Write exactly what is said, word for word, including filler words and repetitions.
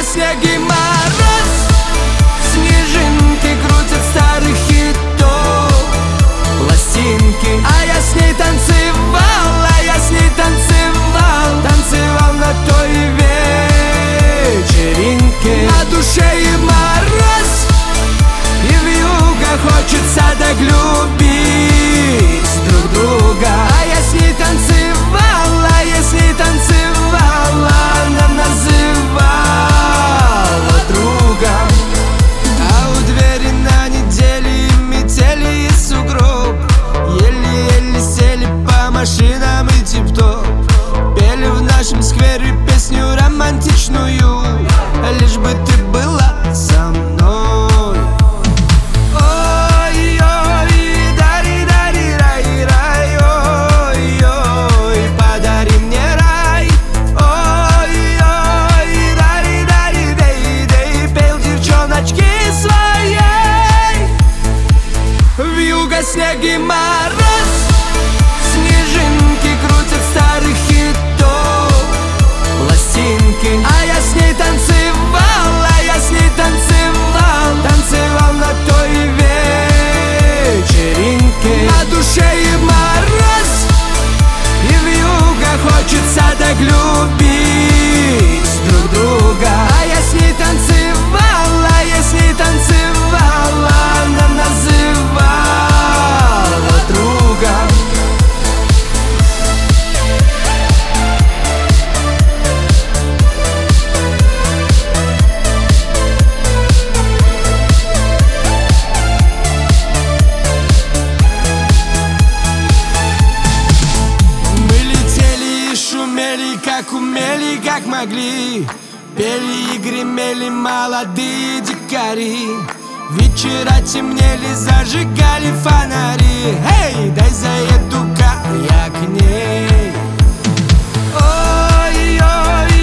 снег и мороз, снежинки крутят старых хитов пластинки. А я с ней танцевал, а я с ней танцевал, танцевал на той вечеринке. На душе и мороз, и вьюга, хочется так любить друг друга. А я с ней танцевал, а я с ней танцевал, она называла другом. А у двери на неделе метели и сугроб, еле-еле сели по машинам и тип-топ. Пели в нашем сквере песню романтичную, лишь бы ты была со мной. Ой-ой, дари-дари-рай-рай, ой-ой, подари мне рай. Ой-ой, дари-дари-дей-дей, пел девчоночки своей. Вьюга, снег и мороз, снежинки крутят старых хитов пластинки. А я с ней танцевал, а я с ней танцевал, танцевал на той вечеринке. На душе и мороз, и вьюга, хочется так любить друг друга. А я с ней танцевал, а я с ней танцевал, она называла другом. Как умели, как могли, пели и гремели молодые дикари. Вечера темнели, зажигали фонари. Эй, дай заеду-ка я к ней. Ой-ой,